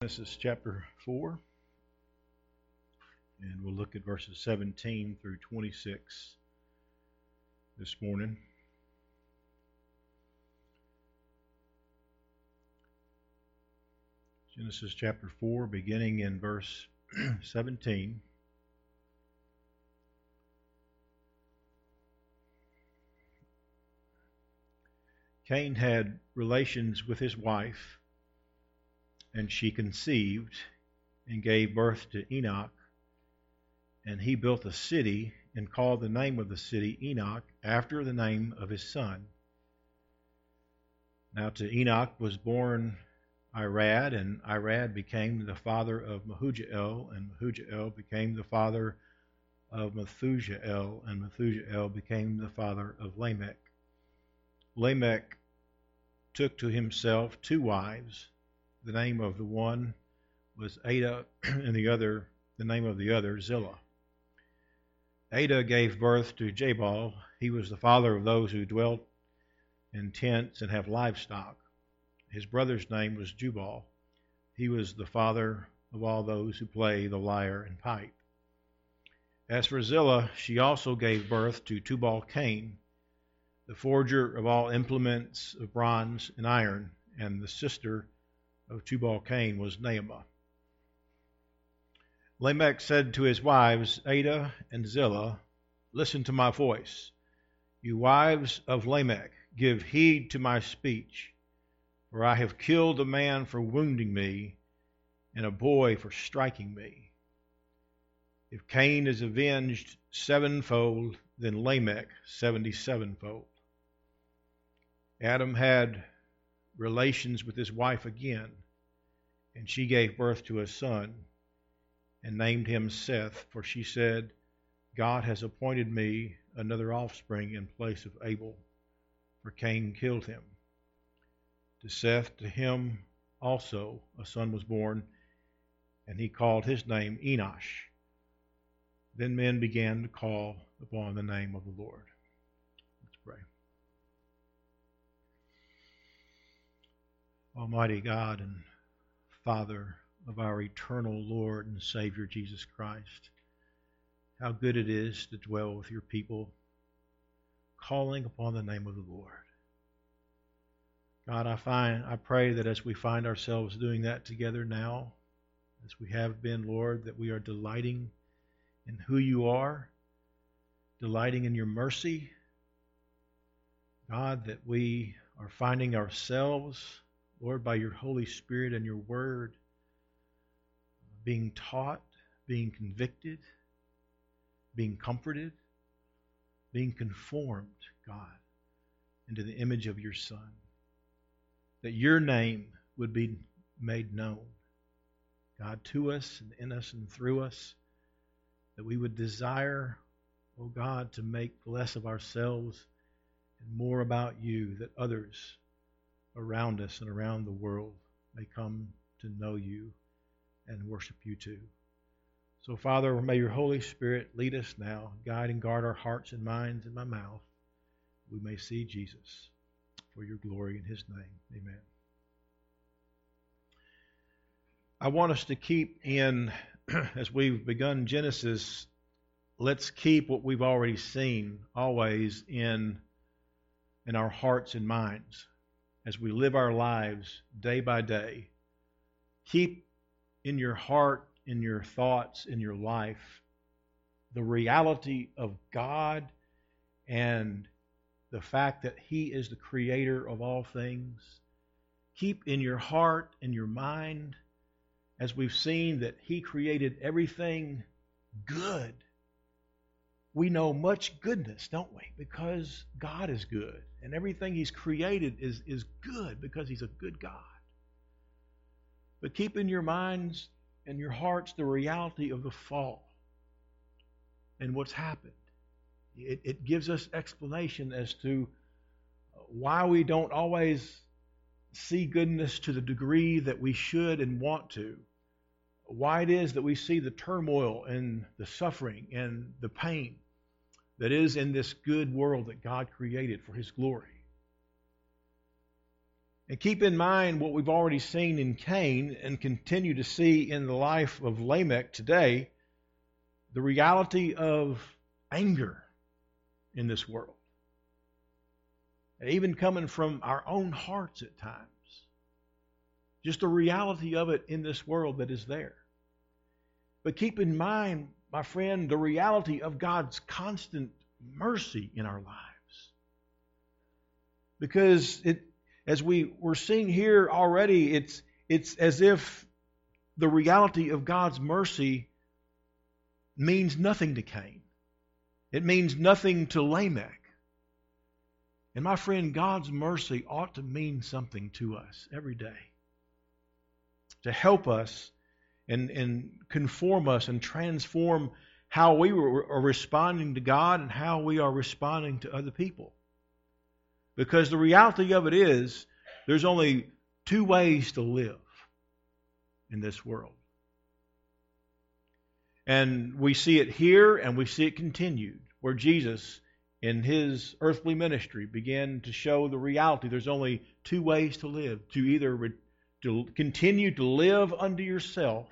Genesis chapter 4, and we'll look at verses 17 through 26 this morning. Genesis chapter 4, beginning in verse 17. Cain had relations with his wife, and she conceived and gave birth to Enoch. And he built a city and called the name of the city Enoch after the name of his son. Now to Enoch was born Irad, and Irad became the father of Mehujael, and Mehujael became the father of Methujael, and Methujael became the father of Lamech. Lamech took to himself two wives. The name of the one was Adah, and the name of the other Zillah. Adah gave birth to Jabal. He was the father of those who dwelt in tents and have livestock. His brother's name was Jubal. He was the father of all those who play the lyre and pipe. As for Zillah, she also gave birth to Tubal-Cain, the forger of all implements of bronze and iron, and the sister of Tubal-Cain was Naamah. Lamech said to his wives, Adah and Zillah, listen to my voice. You wives of Lamech, give heed to my speech. For I have killed a man for wounding me, and a boy for striking me. If Cain is avenged sevenfold, then Lamech 77-fold. Adam had relations with his wife again, and she gave birth to a son, and named him Seth, for she said, God has appointed me another offspring in place of Abel, for Cain killed him. To Seth, to him also a son was born, and he called his name Enosh. Then men began to call upon the name of the Lord. Let's pray. Almighty God and Father of our eternal Lord and Savior Jesus Christ, how good it is to dwell with your people, calling upon the name of the Lord. God, I pray that as we find ourselves doing that together now, as we have been, Lord, that we are delighting in who you are, delighting in your mercy. God, that we are finding ourselves, Lord, by your Holy Spirit and your word, being taught, being convicted, being comforted, being conformed, God, into the image of your Son. That your name would be made known, God, to us and in us and through us. That we would desire, oh God, to make less of ourselves and more about you, that others around us and around the world may come to know you and worship you too. So, Father, may your Holy Spirit lead us now, guide and guard our hearts and minds and my mouth. We may see Jesus for your glory in his name. Amen. I want us to keep in, as we've begun Genesis, let's keep what we've already seen always in our hearts and minds as we live our lives day by day. Keep in your heart, in your thoughts, in your life, the reality of God and the fact that he is the creator of all things. Keep in your heart and your mind, as we've seen, that he created everything good. We know much goodness, don't we? Because God is good. And everything he's created is good because he's a good God. But keep in your minds and your hearts the reality of the fall and what's happened. It gives us explanation as to why we don't always see goodness to the degree that we should and want to. Why it is that we see the turmoil and the suffering and the pain that is in this good world that God created for his glory. And keep in mind what we've already seen in Cain and continue to see in the life of Lamech today, the reality of anger in this world. Even coming from our own hearts at times. Just the reality of it in this world that is there. But keep in mind, my friend, the reality of God's constant mercy in our lives. Because as we're seeing here already, it's as if the reality of God's mercy means nothing to Cain. It means nothing to Lamech. And my friend, God's mercy ought to mean something to us every day. To help us and conform us and transform how we are responding to God and how we are responding to other people. Because the reality of it is, there's only two ways to live in this world. And we see it here and we see it continued, where Jesus, in His earthly ministry, began to show the reality. There's only two ways to live. To either to continue to live unto yourself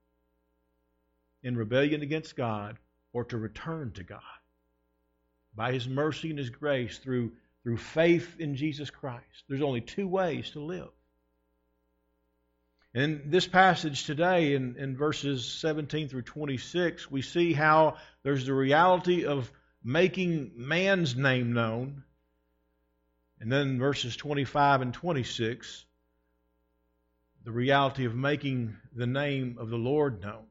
in rebellion against God, or to return to God by His mercy and His grace through faith in Jesus Christ. There's only two ways to live. In this passage today, in verses 17 through 26, we see how there's the reality of making man's name known. And then verses 25 and 26, the reality of making the name of the Lord known.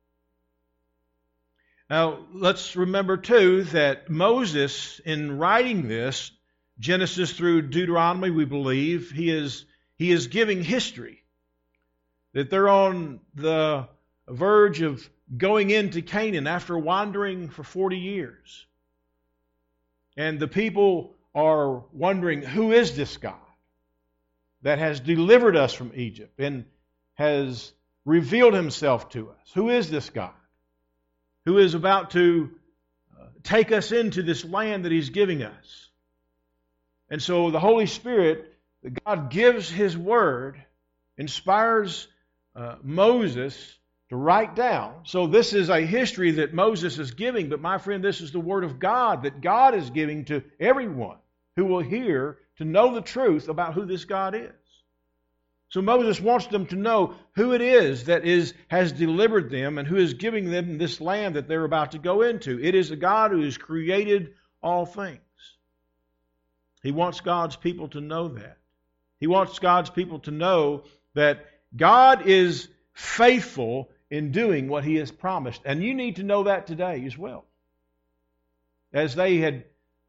Now, let's remember, too, that Moses, in writing this, Genesis through Deuteronomy, we believe, he is giving history. That they're on the verge of going into Canaan after wandering for 40 years. And the people are wondering, who is this God that has delivered us from Egypt and has revealed Himself to us? Who is this God who is about to take us into this land that He's giving us? And so the Holy Spirit, God gives His Word, inspires Moses to write down. So this is a history that Moses is giving, but my friend, this is the Word of God that God is giving to everyone who will hear to know the truth about who this God is. So Moses wants them to know who it is that has delivered them and who is giving them this land that they're about to go into. It is a God who has created all things. He wants God's people to know that. He wants God's people to know that God is faithful in doing what He has promised. And you need to know that today as well. As they had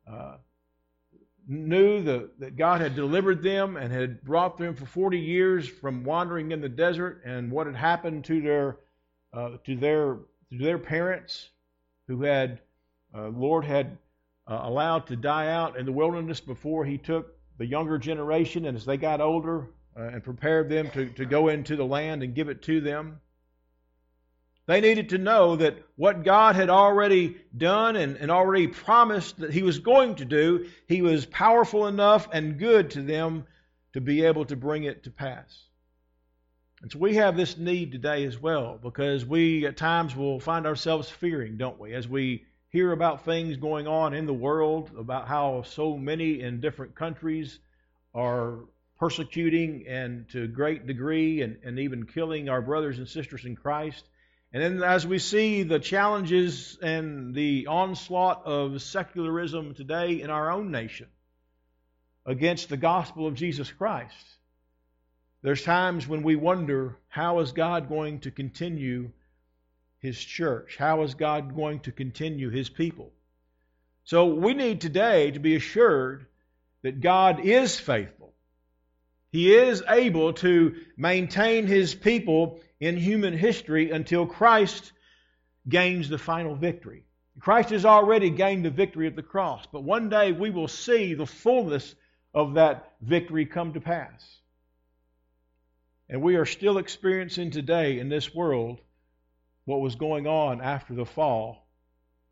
knew that God had delivered them and had brought them for 40 years from wandering in the desert, and what had happened to their parents who had Lord had allowed to die out in the wilderness before He took the younger generation, and as they got older and prepared them to go into the land and give it to them. They needed to know that what God had already done and already promised that He was going to do, He was powerful enough and good to them to be able to bring it to pass. And so we have this need today as well, because we at times will find ourselves fearing, don't we? As we hear about things going on in the world, about how so many in different countries are persecuting and to a great degree and even killing our brothers and sisters in Christ. And then as we see the challenges and the onslaught of secularism today in our own nation against the gospel of Jesus Christ, there's times when we wonder, how is God going to continue His church? How is God going to continue His people? So we need today to be assured that God is faithful. He is able to maintain His people in human history until Christ gains the final victory. Christ has already gained the victory at the cross, but one day we will see the fullness of that victory come to pass. And we are still experiencing today in this world what was going on after the fall,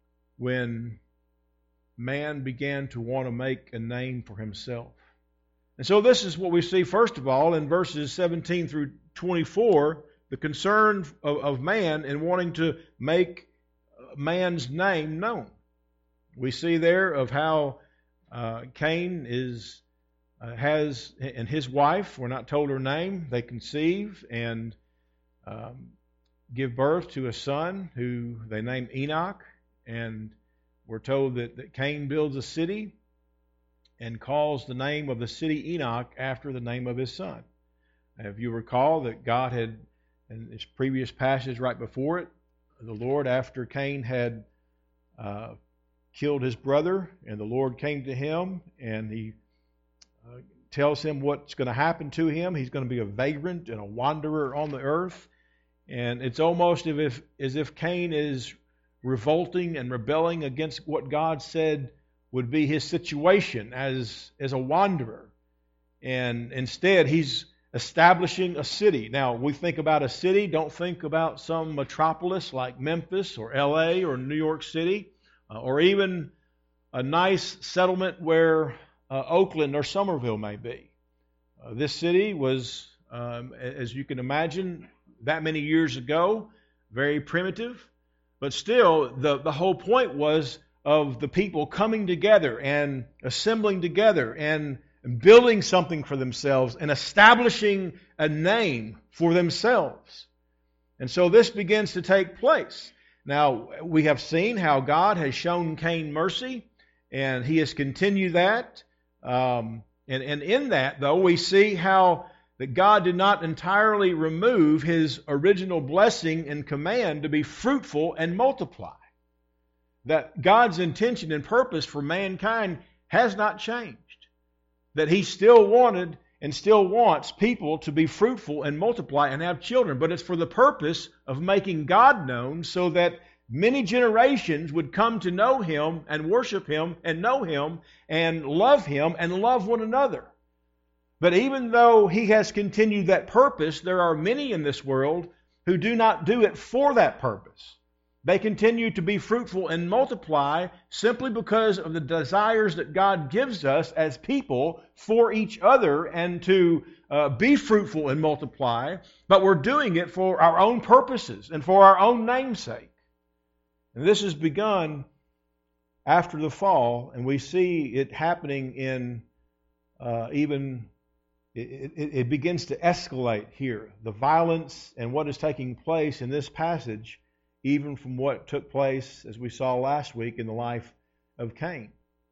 when man began to want to make a name for himself. And so this is what we see, first of all, in verses 17 through 24, the concern of man in wanting to make man's name known. We see there of how Cain has, and his wife, we're not told her name, they conceive and give birth to a son who they name Enoch. And we're told that Cain builds a city and calls the name of the city Enoch after the name of his son. If you recall that God had, in this previous passage right before it, the Lord, after Cain had killed his brother, and the Lord came to him, and he tells him what's going to happen to him. He's going to be a vagrant and a wanderer on the earth. And it's almost as if Cain is revolting and rebelling against what God said would be his situation as a wanderer. And instead, he's establishing a city. Now, we think about a city, don't think about some metropolis like Memphis or L.A. or New York City, or even a nice settlement where Oakland or Somerville may be. This city was, as you can imagine, that many years ago, very primitive. But still, the whole point was of the people coming together and assembling together and building something for themselves and establishing a name for themselves. And so this begins to take place. Now, we have seen how God has shown Cain mercy, and he has continued that. And in that, though, we see how that God did not entirely remove His original blessing and command to be fruitful and multiply. That God's intention and purpose for mankind has not changed. That He still wanted and still wants people to be fruitful and multiply and have children. But it's for the purpose of making God known so that many generations would come to know Him and worship Him and know Him and love one another. But even though He has continued that purpose, there are many in this world who do not do it for that purpose. They continue to be fruitful and multiply simply because of the desires that God gives us as people for each other and to be fruitful and multiply, but we're doing it for our own purposes and for our own namesake. And this has begun after the fall, and we see it happening in it begins to escalate here. The violence and what is taking place in this passage, even from what took place, as we saw last week, in the life of Cain.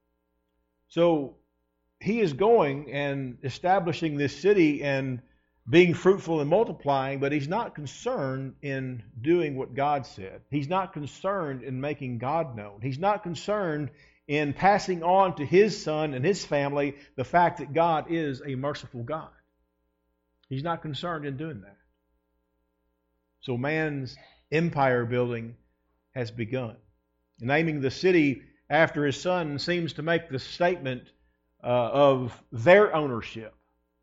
So he is going and establishing this city and being fruitful and multiplying, but he's not concerned in doing what God said. He's not concerned in making God known. He's not concerned in passing on to his son and his family the fact that God is a merciful God. He's not concerned in doing that. So man's empire building has begun. Naming the city after his son seems to make the statement of their ownership,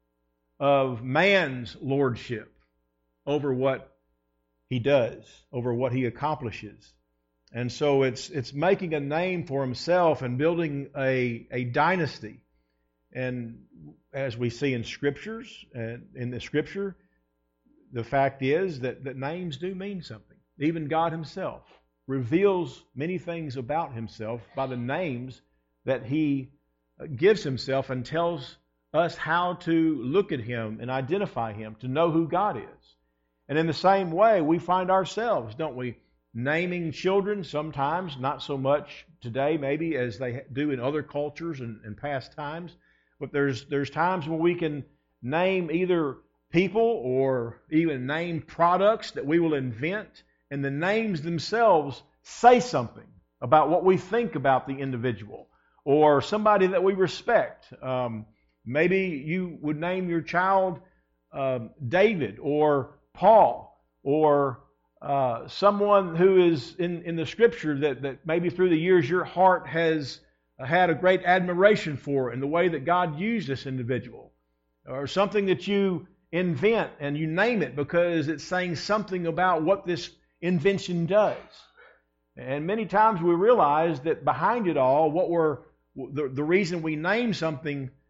of man's lordship over what he does, over what he accomplishes. And so it's making a name for himself and building a dynasty. And as we see in Scriptures, in the Scripture, the fact is that names do mean something. Even God Himself reveals many things about Himself by the names that He gives Himself and tells us how to look at Him and identify Him, to know who God is. And in the same way, we find ourselves, don't we, naming children sometimes, not so much today maybe as they do in other cultures and past times, but there's times where we can name either people or even name products that we will invent, and the names themselves say something about what we think about the individual or somebody that we respect. Maybe you would name your child David or Paul or someone who is in the Scripture that maybe through the years your heart has had a great admiration for in the way that God used this individual. Or something that you invent and you name it because it's saying something about what this invention does. And many times we realize that behind it all, the reason we name something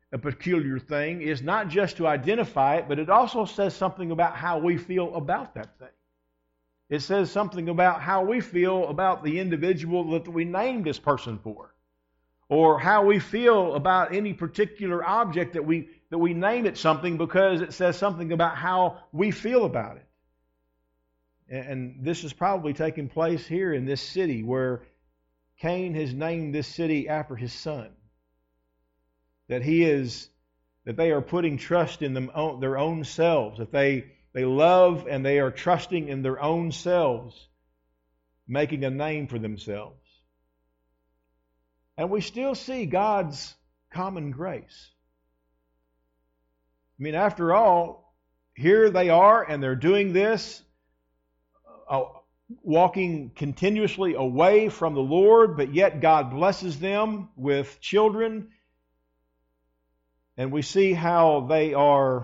a peculiar thing is not just to identify it, but it also says something about how we feel about that thing. It says something about how we feel about the individual that we named this person for, or how we feel about any particular object that we name it something because it says something about how we feel about it. And this is probably taking place here in this city where Cain has named this city after his son. That they are putting trust in their own selves, that they love and they are trusting in their own selves, making a name for themselves. And we still see God's common grace. I mean, after all, here they are and they're doing this, walking continuously away from the Lord, but yet God blesses them with children. And we see how they are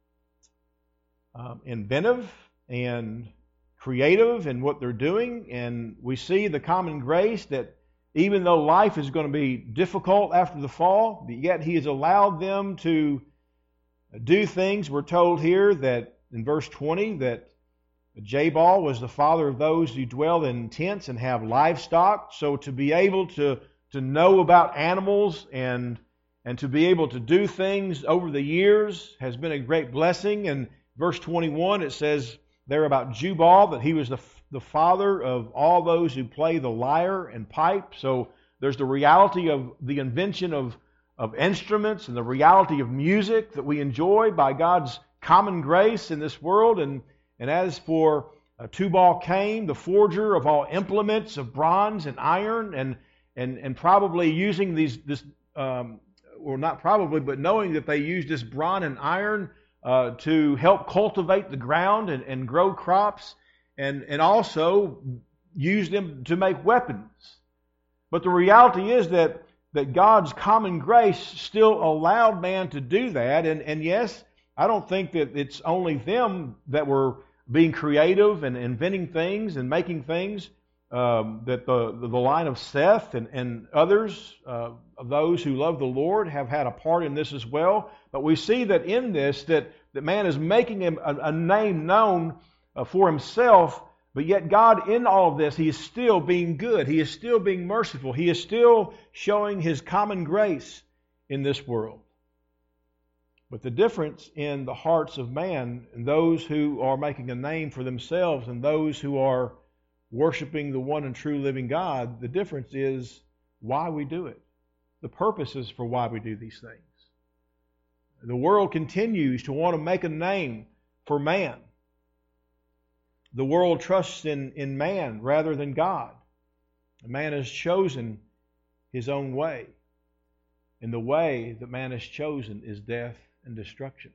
inventive and creative in what they're doing. And we see the common grace that even though life is going to be difficult after the fall, but yet He has allowed them to do things. We're told here that in verse 20 that Jabal was the father of those who dwell in tents and have livestock. So to be able to know about animals and to be able to do things over the years has been a great blessing. And verse 21, it says there about Jubal that he was the father of all those who play the lyre and pipe. So there's the reality of the invention of instruments and the reality of music that we enjoy by God's common grace in this world. And as for Tubal-Cain, the forger of all implements of bronze and iron, and probably using or not probably, but knowing that they used this bronze and iron to help cultivate the ground and grow crops, and also use them to make weapons. But the reality is that God's common grace still allowed man to do that. And yes, I don't think that it's only them that were being creative and inventing things and making things. That the line of Seth and others of those who love the Lord have had a part in this as well. But we see that in this, that man is making him a name known for himself, but yet God in all of this, He is still being good. He is still being merciful. He is still showing His common grace in this world. But the difference in the hearts of man, and those who are making a name for themselves and those who are worshiping the one and true living God, the difference is why we do it. The purposes for why we do these things. The world continues to want to make a name for man. The world trusts in man rather than God. Man has chosen his own way. And the way that man has chosen is death and destruction.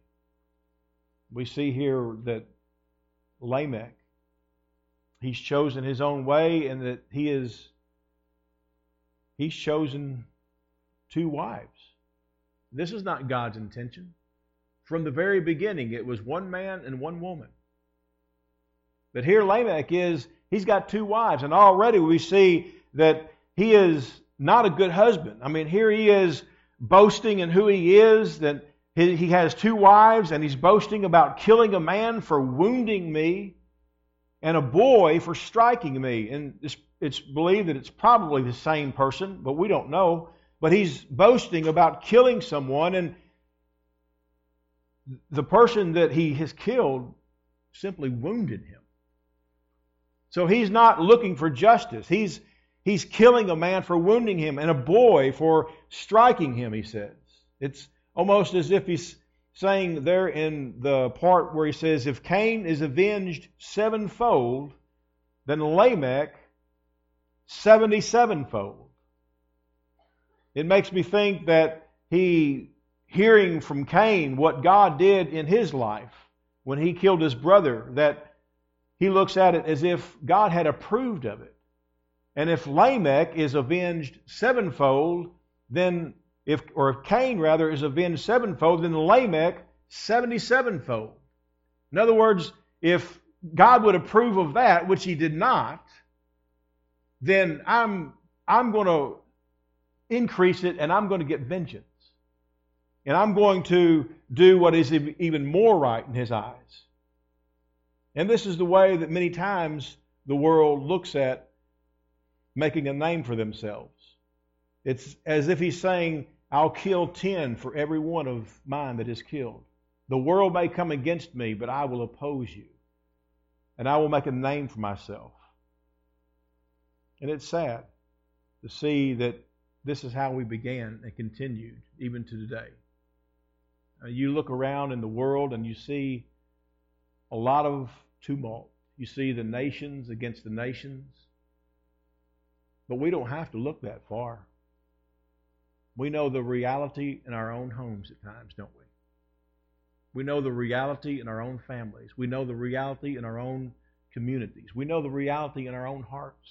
We see here that Lamech, he's chosen his own way, and that he's chosen two wives. This is not God's intention. From the very beginning, it was one man and one woman. But here Lamech he's got two wives, and already we see that he is not a good husband. I mean, here he is boasting in who he is, that he has two wives, and he's boasting about killing a man for wounding me and a boy for striking me. And it's believed that it's probably the same person, but we don't know. But he's boasting about killing someone, and the person that he has killed simply wounded him. So he's not looking for justice. He's killing a man for wounding him and a boy for striking him, he says. It's almost as if he's saying there in the part where he says, if Cain is avenged sevenfold, then Lamech 77-fold. It makes me think that hearing from Cain what God did in his life when he killed his brother, that he looks at it as if God had approved of it. And if Lamech is avenged sevenfold, then if Cain rather is avenged sevenfold, then Lamech 77-fold. In other words, if God would approve of that, which He did not, then I'm going to increase it and I'm going to get vengeance. And I'm going to do what is even more right in His eyes. And this is the way that many times the world looks at making a name for themselves. It's as if He's saying, I'll kill 10 for every one of mine that is killed. The world may come against me, but I will oppose you. And I will make a name for myself. And it's sad to see that this is how we began and continued even to today. You look around in the world and you see a lot of tumult. You see the nations against the nations. But we don't have to look that far. We know the reality in our own homes at times, don't we? We know the reality in our own families. We know the reality in our own communities. We know the reality in our own hearts.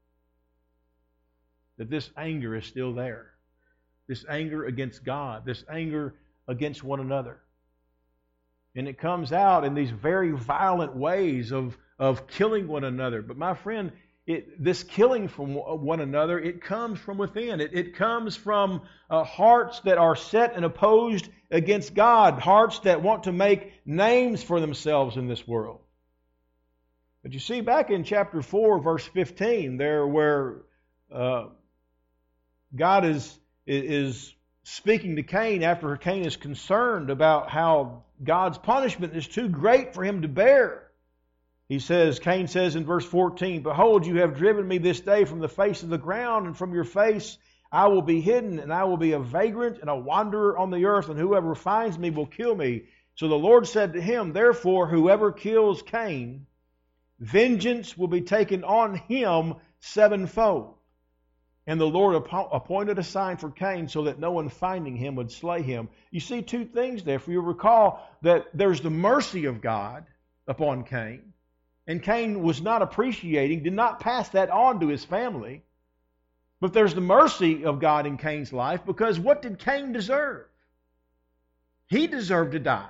That this anger is still there. This anger against God. This anger against one another. And it comes out in these very violent ways of killing one another. But my friend, this killing from one another, it comes from within. It comes from hearts that are set and opposed against God. Hearts that want to make names for themselves in this world. But you see back in chapter 4, verse 15, there where God is speaking to Cain after Cain is concerned about how God's punishment is too great for him to bear. Cain says in verse 14, Behold, you have driven me this day from the face of the ground, and from your face I will be hidden, and I will be a vagrant and a wanderer on the earth, and whoever finds me will kill me. So the Lord said to him, Therefore, whoever kills Cain, vengeance will be taken on him sevenfold. And the Lord appointed a sign for Cain so that no one finding him would slay him. You see two things there. For you recall that there's the mercy of God upon Cain. And Cain was not appreciating, did not pass that on to his family. But there's the mercy of God in Cain's life, because what did Cain deserve? He deserved to die.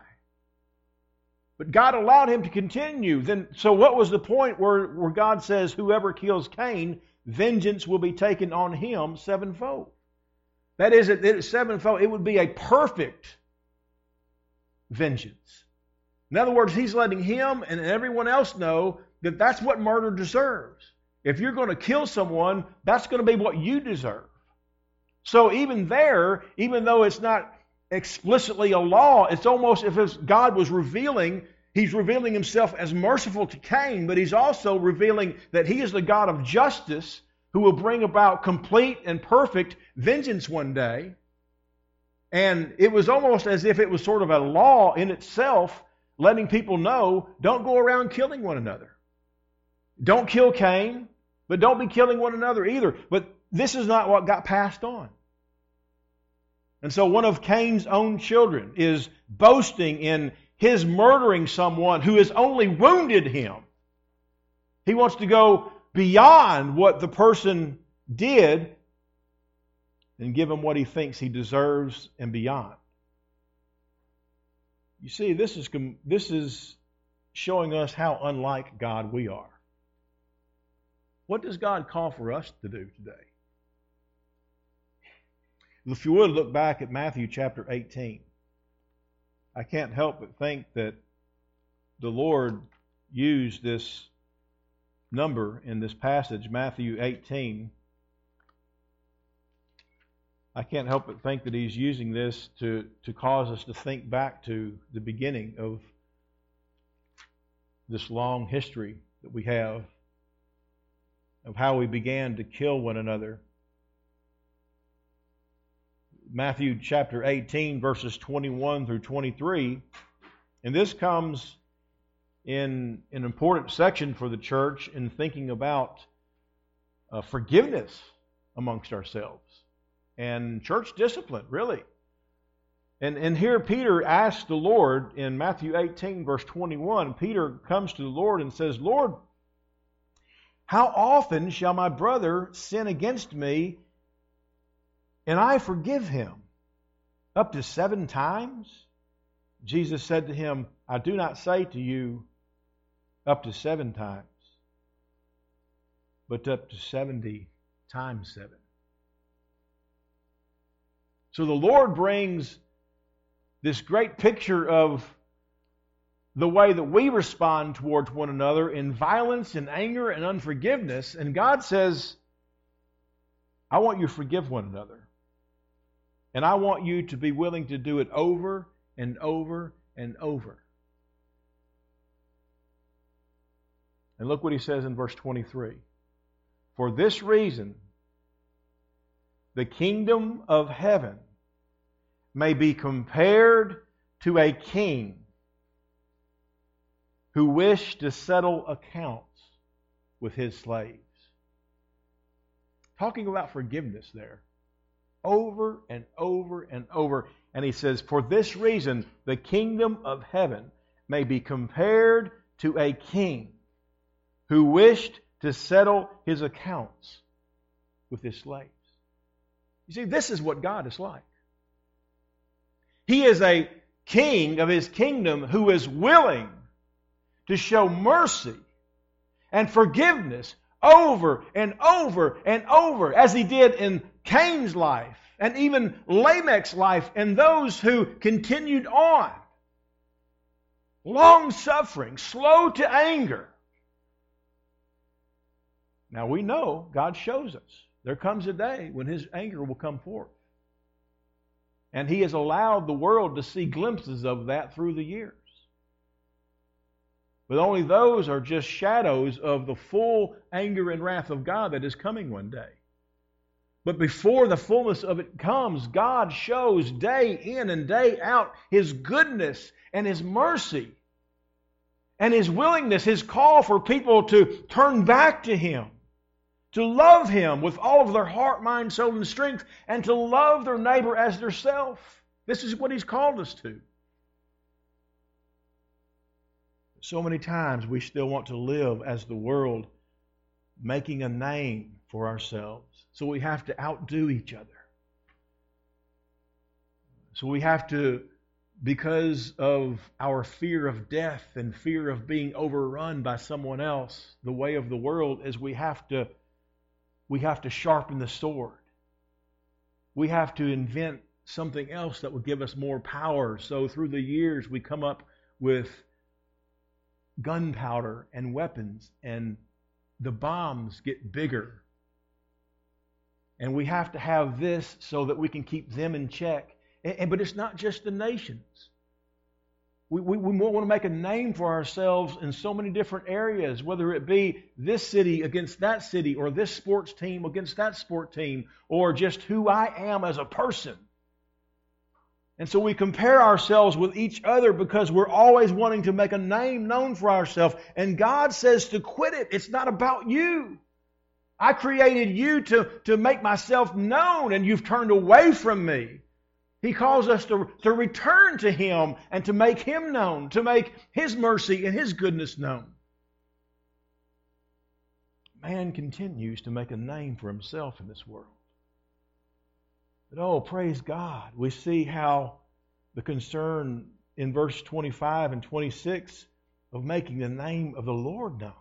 But God allowed him to continue. So what was the point where God says, whoever kills Cain, vengeance will be taken on him sevenfold? That is, sevenfold, it would be a perfect vengeance. In other words, He's letting him and everyone else know that that's what murder deserves. If you're going to kill someone, that's going to be what you deserve. So even there, even though it's not explicitly a law, it's almost if God was revealing, He's revealing Himself as merciful to Cain, but He's also revealing that He is the God of justice who will bring about complete and perfect vengeance one day. And it was almost as if it was sort of a law in itself, letting people know, don't go around killing one another. Don't kill Cain, but don't be killing one another either. But this is not what got passed on. And so one of Cain's own children is boasting in his murdering someone who has only wounded him. He wants to go beyond what the person did and give him what he thinks he deserves and beyond. You see, this is showing us how unlike God we are. What does God call for us to do today? If you would look back at Matthew chapter 18, I can't help but think that the Lord used this number in this passage, Matthew 18. I can't help but think that He's using this to cause us to think back to the beginning of this long history that we have of how we began to kill one another. Matthew chapter 18, verses 21 through 23. And this comes in an important section for the church in thinking about forgiveness amongst ourselves and church discipline, really. And here Peter asks the Lord in Matthew 18, verse 21, Peter comes to the Lord and says, Lord, how often shall my brother sin against me and I forgive him? Up to 7 times? Jesus said to him, I do not say to you up to 7 times, but up to 70 times 7. So the Lord brings this great picture of the way that we respond towards one another in violence and anger and unforgiveness. And God says, I want you to forgive one another. And I want you to be willing to do it over and over and over. And look what he says in verse 23. For this reason, the kingdom of heaven may be compared to a king who wished to settle accounts with his slaves. Talking about forgiveness there. Over and over and over. And he says, for this reason, the kingdom of heaven may be compared to a king who wished to settle his accounts with his slaves. You see, this is what God is like. He is a king of his kingdom who is willing to show mercy and forgiveness over and over and over, as he did in Cain's life and even Lamech's life and those who continued on. Long-suffering, slow to anger. Now we know God shows us there comes a day when his anger will come forth. And he has allowed the world to see glimpses of that through the years. But only those are just shadows of the full anger and wrath of God that is coming one day. But before the fullness of it comes, God shows day in and day out his goodness and his mercy and his willingness, his call for people to turn back to him, to love him with all of their heart, mind, soul, and strength, and to love their neighbor as theirself. This is what he's called us to. So many times we still want to live as the world, making a name for ourselves. So we have to outdo each other. So we have to, because of our fear of death and fear of being overrun by someone else, the way of the world is we have to sharpen the sword. We have to invent something else that will give us more power. So through the years we come up with gunpowder and weapons, and the bombs get bigger. And we have to have this so that we can keep them in check. But it's not just the nations. We want to make a name for ourselves in so many different areas, whether it be this city against that city, or this sports team against that sport team, or just who I am as a person. And so we compare ourselves with each other because we're always wanting to make a name known for ourselves. And God says to quit it. It's not about you. I created you to make myself known, and you've turned away from me. He calls us to return to him and to make him known, to make his mercy and his goodness known. Man continues to make a name for himself in this world. But oh, praise God, we see how the concern in verse 25 and 26 of making the name of the Lord known.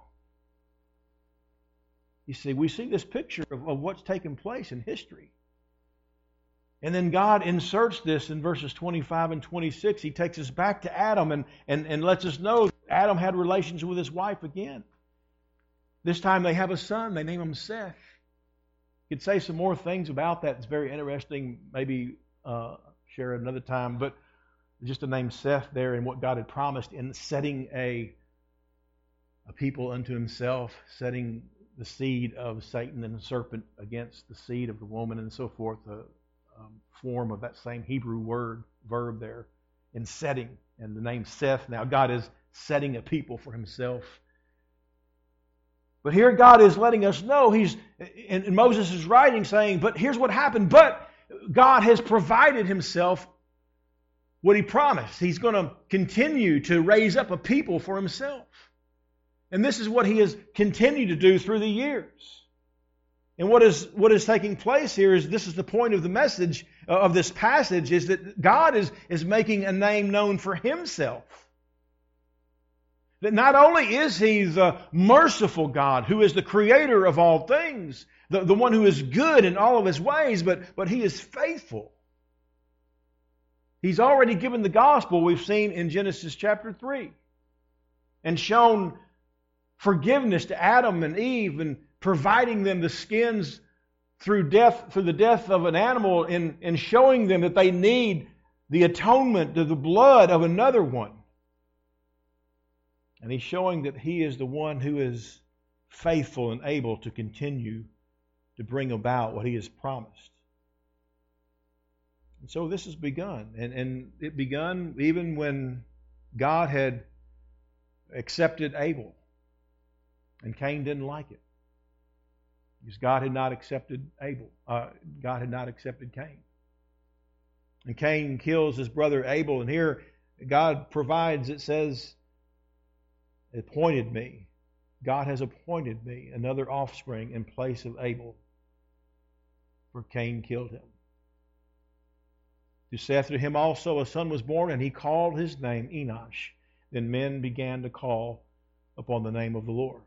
You see, we see this picture of what's taken place in history. And then God inserts this in verses 25 and 26. He takes us back to Adam and lets us know Adam had relations with his wife again. This time they have a son. They name him Seth. You could say some more things about that. It's very interesting. Maybe share it another time. But just the name Seth there and what God had promised in setting a people unto himself, setting the seed of Satan and the serpent against the seed of the woman and so forth. The form of that same Hebrew verb there in setting. And the name Seth. Now God is setting a people for himself. But here God is letting us know, and Moses is writing saying, but here's what happened. But God has provided himself what he promised. He's going to continue to raise up a people for himself. And this is what he has continued to do through the years. And what is taking place here is, this is the point of the message of this passage, is that God is making a name known for himself. That not only is he the merciful God who is the creator of all things, the one who is good in all of his ways, but he is faithful. He's already given the gospel we've seen in Genesis chapter 3 and shown forgiveness to Adam and Eve and providing them the skins through the death of an animal and showing them that they need the atonement of the blood of another one. And He's showing that He is the one who is faithful and able to continue to bring about what He has promised. And so this has begun. And it begun even when God had accepted Abel. And Cain didn't like it. Because God had not accepted Abel. God had not accepted Cain. And Cain kills his brother Abel. And here God provides, it says, appointed me. God has appointed me another offspring in place of Abel. For Cain killed him. To Seth, to him also a son was born, and he called his name Enosh. Then men began to call upon the name of the Lord.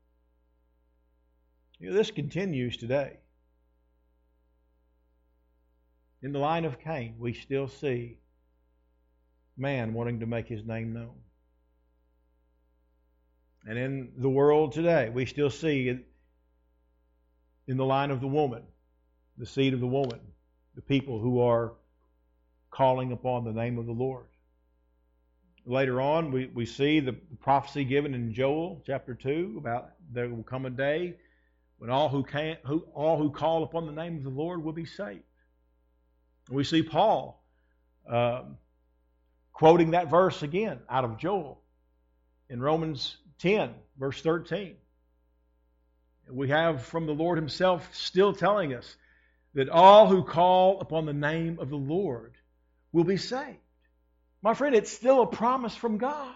This continues today. In the line of Cain, we still see man wanting to make his name known. And in the world today, we still see in the line of the woman, the seed of the woman, the people who are calling upon the name of the Lord. Later on, we see the prophecy given in Joel chapter 2 about there will come a day when all who call upon the name of the Lord will be saved. We see Paul quoting that verse again out of Joel in Romans 10, verse 13. We have from the Lord Himself still telling us that all who call upon the name of the Lord will be saved. My friend, it's still a promise from God.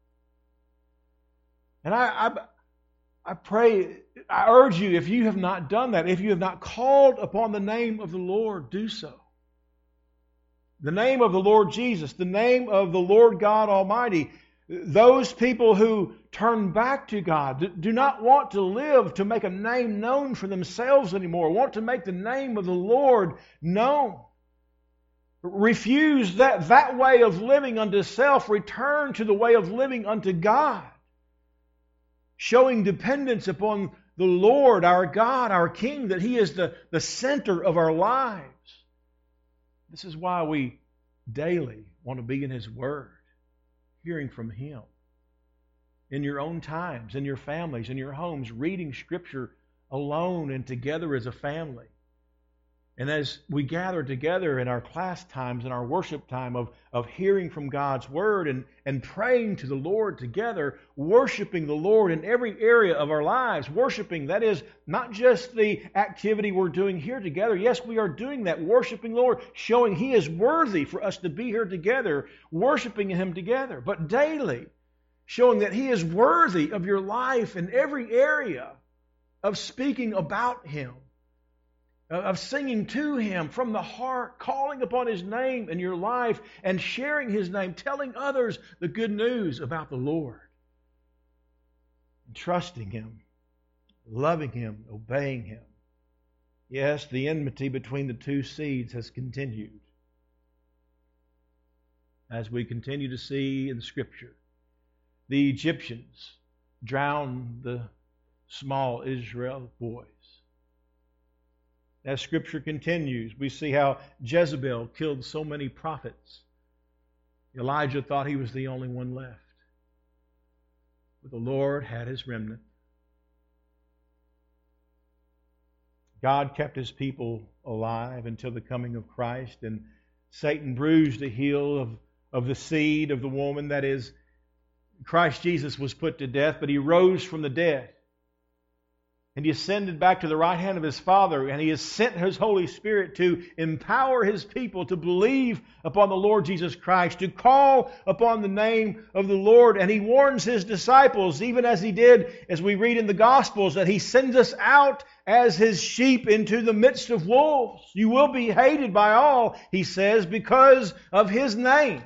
And I pray, I urge you, if you have not done that, if you have not called upon the name of the Lord, do so. The name of the Lord Jesus, the name of the Lord God Almighty. Those people who turn back to God, do not want to live to make a name known for themselves anymore, want to make the name of the Lord known. Refuse that way of living unto self, return to the way of living unto God. Showing dependence upon the Lord, our God, our King, that He is the center of our lives. This is why we daily want to be in His Word, hearing from Him. In your own times, in your families, in your homes, reading Scripture alone and together as a family. And as we gather together in our class times and our worship time of hearing from God's Word and praying to the Lord together, worshiping the Lord in every area of our lives, worshiping, that is, not just the activity we're doing here together. Yes, we are doing that, worshiping the Lord, showing He is worthy for us to be here together, worshiping Him together, but daily, showing that He is worthy of your life in every area, of speaking about Him, of singing to Him from the heart, calling upon His name in your life and sharing His name, telling others the good news about the Lord. And trusting Him, loving Him, obeying Him. Yes, the enmity between the two seeds has continued. As we continue to see in Scripture, the Egyptians drowned the small Israel boys. As Scripture continues, we see how Jezebel killed so many prophets. Elijah thought he was the only one left. But the Lord had His remnant. God kept His people alive until the coming of Christ, and Satan bruised the heel of the seed of the woman. That is, Christ Jesus was put to death, but He rose from the dead. And He ascended back to the right hand of His Father, and He has sent His Holy Spirit to empower His people to believe upon the Lord Jesus Christ, to call upon the name of the Lord. And He warns His disciples, even as He did, as we read in the Gospels, that He sends us out as His sheep into the midst of wolves. You will be hated by all, He says, because of His name.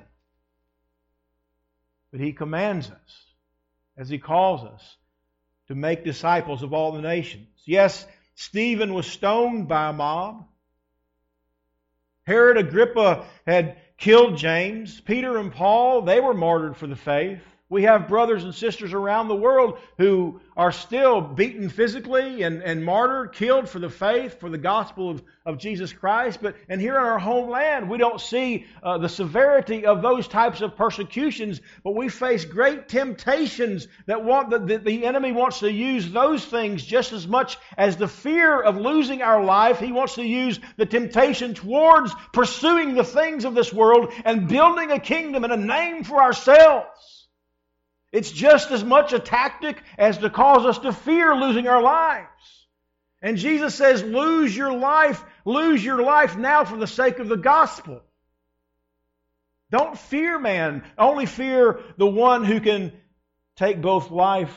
But He commands us, as He calls us, to make disciples of all the nations. Yes, Stephen was stoned by a mob. Herod Agrippa had killed James. Peter and Paul, they were martyred for the faith. We have brothers and sisters around the world who are still beaten physically and martyred, killed for the faith, for the gospel of Jesus Christ. And here in our homeland, we don't see the severity of those types of persecutions, but we face great temptations that the enemy wants to use those things just as much as the fear of losing our life. He wants to use the temptation towards pursuing the things of this world and building a kingdom and a name for ourselves. It's just as much a tactic as to cause us to fear losing our lives. And Jesus says, lose your life now for the sake of the gospel. Don't fear man, only fear the one who can take both life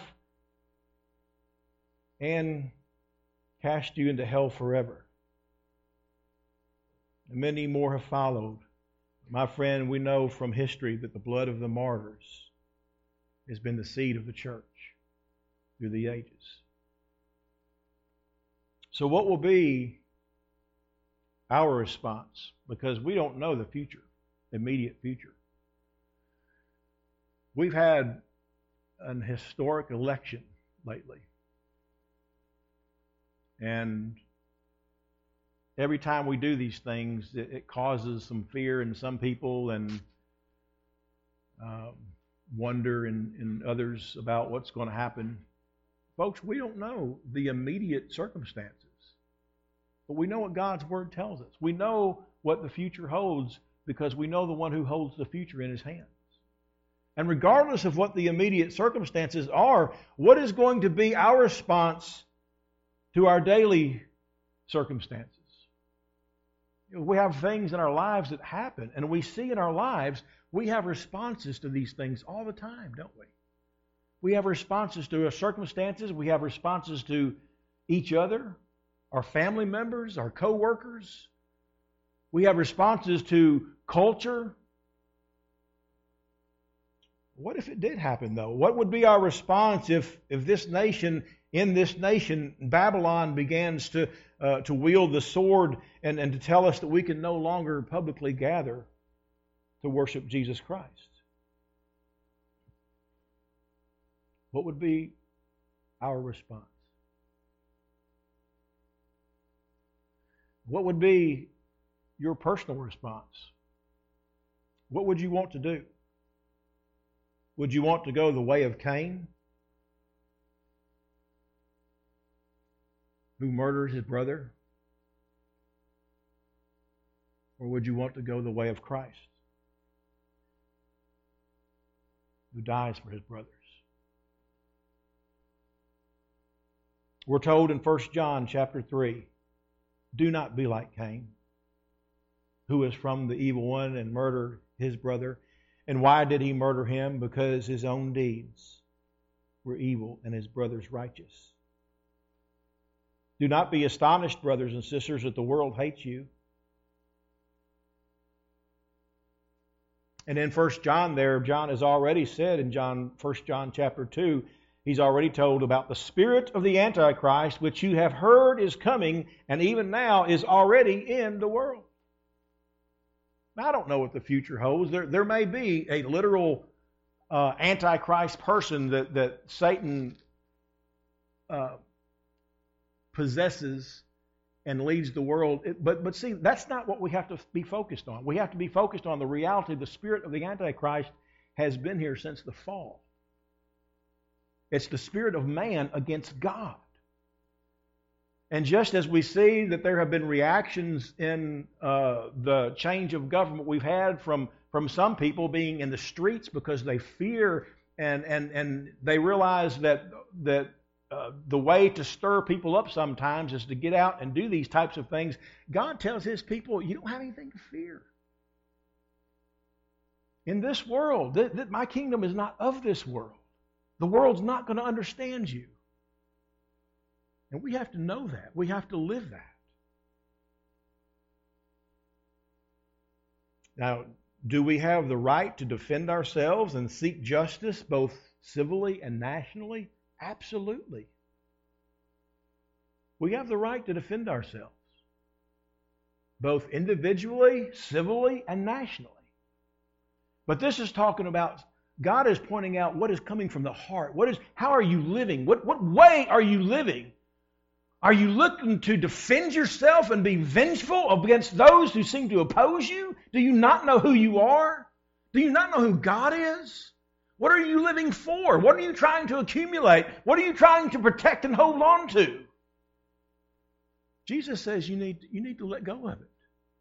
and cast you into hell forever. And many more have followed. My friend, we know from history that the blood of the martyrs has been the seed of the church through the ages. So what will be our response? Because we don't know the future, immediate future. We've had an historic election lately. And every time we do these things, it causes some fear in some people and wonder in others about what's going to happen. Folks, we don't know the immediate circumstances, but we know what God's Word tells us. We know what the future holds because we know the one who holds the future in His hands. And regardless of what the immediate circumstances are, what is going to be our response to our daily circumstances? We have things in our lives that happen, and we see in our lives we have responses to these things all the time, don't we? We have responses to our circumstances. We have responses to each other, our family members, our co-workers. We have responses to culture. What if it did happen, though? What would be our response if this nation, Babylon begins to wield the sword and to tell us that we can no longer publicly gather to worship Jesus Christ? What would be our response? What would be your personal response? What would you want to do? Would you want to go the way of Cain, who murdered his brother? Or would you want to go the way of Christ, who dies for his brothers? We're told in 1 John chapter 3, do not be like Cain, who is from the evil one and murdered his brother. And why did he murder him? Because his own deeds were evil and his brother's righteous. Do not be astonished, brothers and sisters, that the world hates you. And in 1 John there, John has already said in 1 John chapter 2, he's already told about the spirit of the Antichrist, which you have heard is coming, and even now is already in the world. Now, I don't know what the future holds. There may be a literal Antichrist person that Satan possesses and leads the world. But see, that's not what we have to be focused on. We have to be focused on the reality the spirit of the Antichrist has been here since the fall. It's the spirit of man against God. And just as we see that there have been reactions in the change of government we've had from some people being in the streets because they fear and they realize that the way to stir people up sometimes is to get out and do these types of things. God tells His people, you don't have anything to fear. In this world, my kingdom is not of this world. The world's not going to understand you. And we have to know that. We have to live that. Now, do we have the right to defend ourselves and seek justice both civilly and nationally? Absolutely. We have the right to defend ourselves. both individually, civilly, and nationally. But this is talking about God is pointing out what is coming from the heart. How are you living? What way are you living? Are you looking to defend yourself and be vengeful against those who seem to oppose you? Do you not know who you are? Do you not know who God is? What are you living for? What are you trying to accumulate? What are you trying to protect and hold on to? Jesus says you need to let go of it.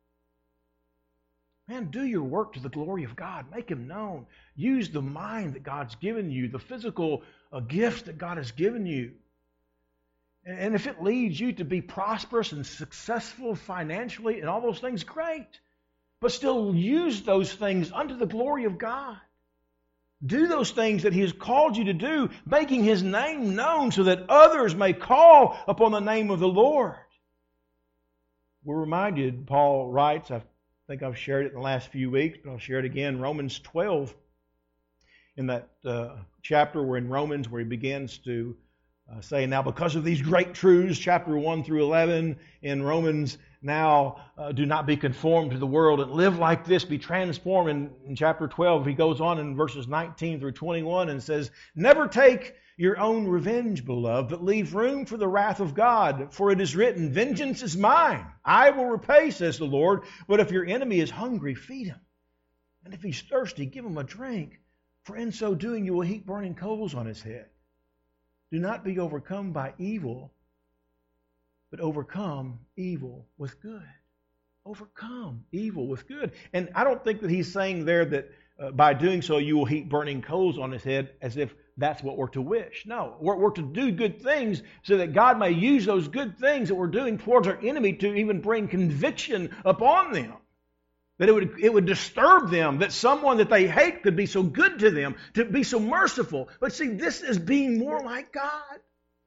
Man, do your work to the glory of God. Make Him known. Use the mind that God's given you, the physical gifts that God has given you. And if it leads you to be prosperous and successful financially and all those things, great. But still use those things unto the glory of God. Do those things that He has called you to do, making His name known so that others may call upon the name of the Lord. We're reminded, Paul writes, I think I've shared it in the last few weeks, but I'll share it again, Romans 12, in that chapter where he begins to say, now because of these great truths, chapter 1 through 11 in Romans, now do not be conformed to the world and live like this, be transformed. In chapter 12, he goes on in verses 19 through 21 and says, never take your own revenge, beloved, but leave room for the wrath of God. For it is written, vengeance is mine. I will repay, says the Lord. But if your enemy is hungry, feed him. And if he's thirsty, give him a drink. For in so doing, you will heap burning coals on his head. Do not be overcome by evil, but overcome evil with good. Overcome evil with good. And I don't think that he's saying there that by doing so you will heap burning coals on his head as if that's what we're to wish. No, we're to do good things so that God may use those good things that we're doing towards our enemy to even bring conviction upon them. That it would disturb them that someone that they hate could be so good to them, to be so merciful. But see, this is being more like God.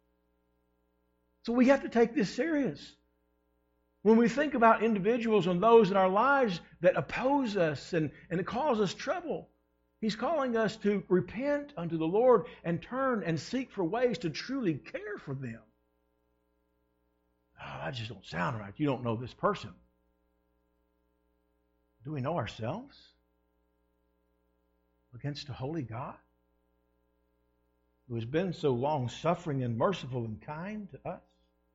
So we have to take this serious. When we think about individuals and those in our lives that oppose us and cause us trouble, He's calling us to repent unto the Lord and turn and seek for ways to truly care for them. Oh, that just don't sound right. You don't know this person. Do we know ourselves against a holy God who has been so long-suffering and merciful and kind to us?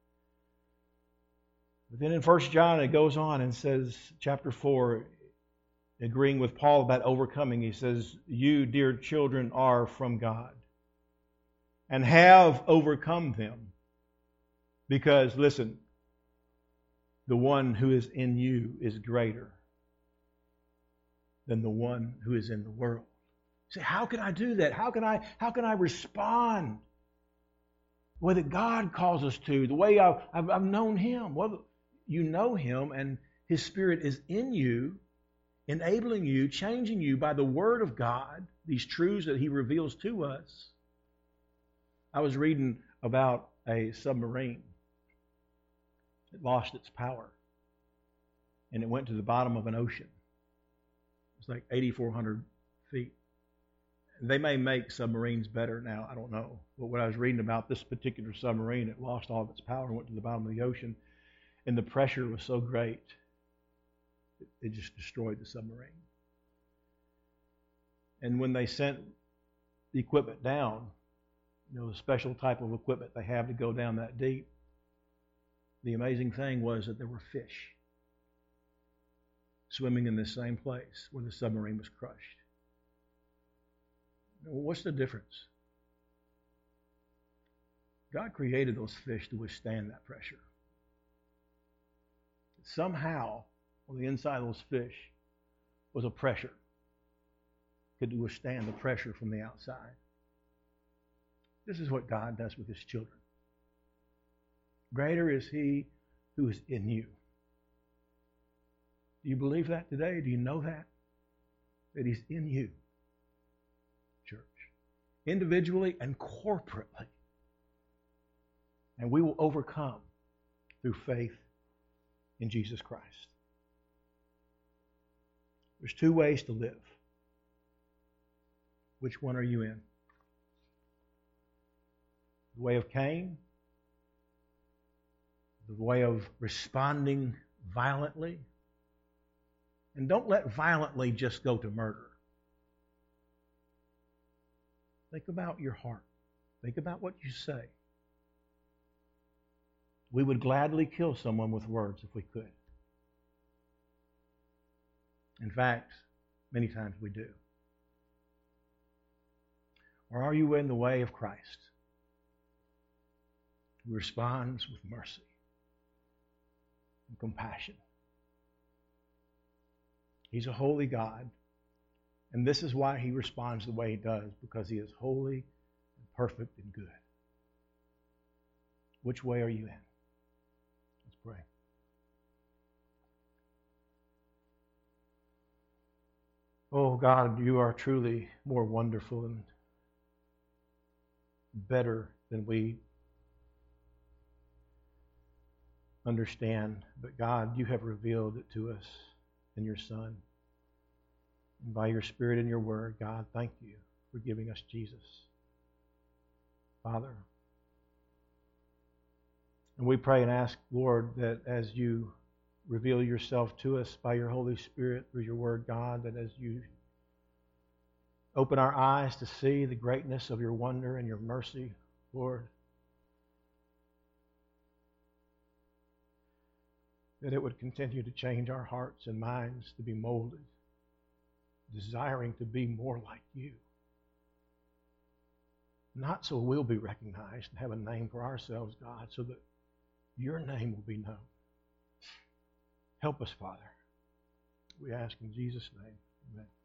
But then in 1 John it goes on and says, chapter 4, agreeing with Paul about overcoming, he says, you, dear children, are from God and have overcome them. Because, listen, the one who is in you is greater than the one who is in the world. See, how can I do that? How can I respond the way that God calls us to, the way I've known Him? Well, you know Him, and His Spirit is in you, enabling you, changing you by the Word of God, these truths that He reveals to us. I was reading about a submarine. It lost its power, and it went to the bottom of an ocean. It's like 8,400 feet. They may make submarines better now, I don't know. But when I was reading about this particular submarine, it lost all of its power and went to the bottom of the ocean. And the pressure was so great, it just destroyed the submarine. And when they sent the equipment down, the special type of equipment they have to go down that deep, the amazing thing was that there were fish swimming in the same place where the submarine was crushed. Well, what's the difference? God created those fish to withstand that pressure. Somehow, on the inside of those fish was a pressure that could withstand the pressure from the outside. This is what God does with His children. Greater is He who is in you. Do you believe that today? Do you know that? That He's in you, church. Individually and corporately. And we will overcome through faith in Jesus Christ. There's two ways to live. Which one are you in? The way of Cain? The way of responding violently. And don't let violently just go to murder. Think about your heart. Think about what you say. We would gladly kill someone with words if we could. In fact, many times we do. Or are you in the way of Christ, who responds with mercy and compassion? He's a holy God, and this is why he responds the way he does, because he is holy and perfect and good. Which way are you in? Let's pray. Oh God, you are truly more wonderful and better than we understand. But God, you have revealed it to us in your Son. And by your Spirit and your Word, God, thank you for giving us Jesus. Father, and we pray and ask, Lord, that as you reveal yourself to us by your Holy Spirit through your Word, God, that as you open our eyes to see the greatness of your wonder and your mercy, Lord, that it would continue to change our hearts and minds to be molded, desiring to be more like you. Not so we'll be recognized and have a name for ourselves, God, so that your name will be known. Help us, Father. We ask in Jesus' name. Amen.